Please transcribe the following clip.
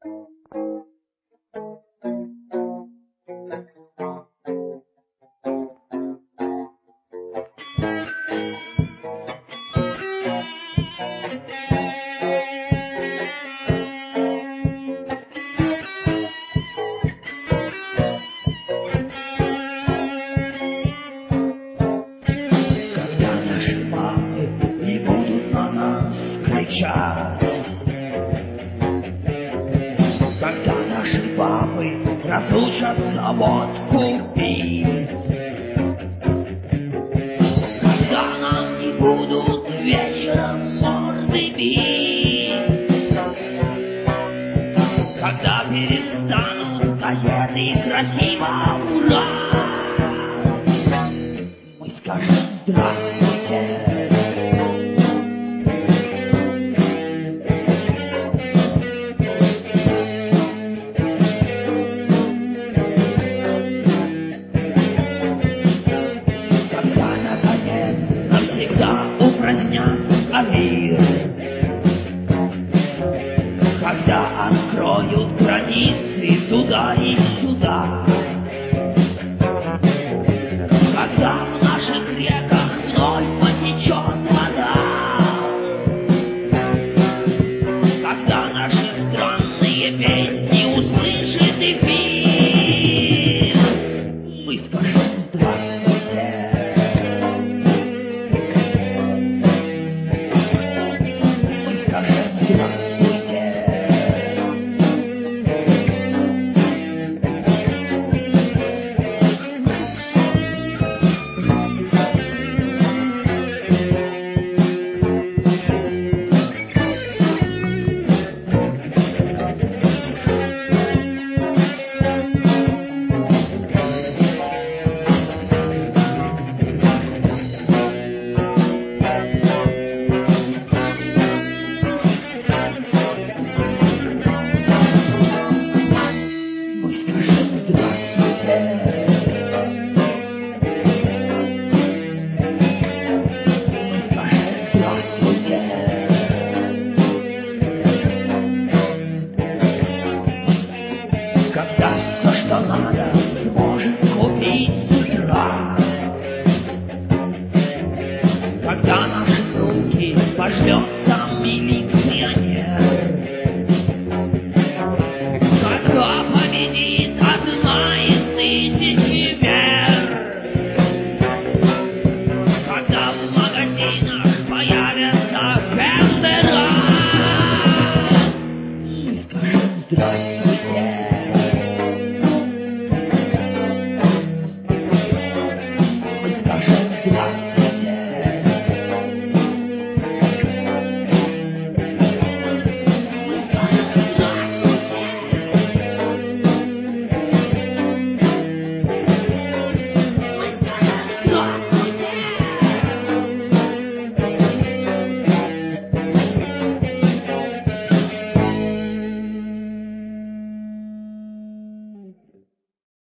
Когда наши папы разучатся водку пить, когда нам не будут вечером морды бить, когда перестанут газеты красиво урать, мы скажем здравствуйте. Когда откроют границы туда и сюда, когда в наших реках вновь потечет вода, когда наши странные песни услышит эфир, мы скажем здравствуйте. Мы скажем здравствуйте. Когда все, что надо, сможет купить с утра, когда наши руки пожмет сам милиционер, когда победит одна из тысячи вер, когда в магазинах появятся фендера, мы скажем здравствуйте.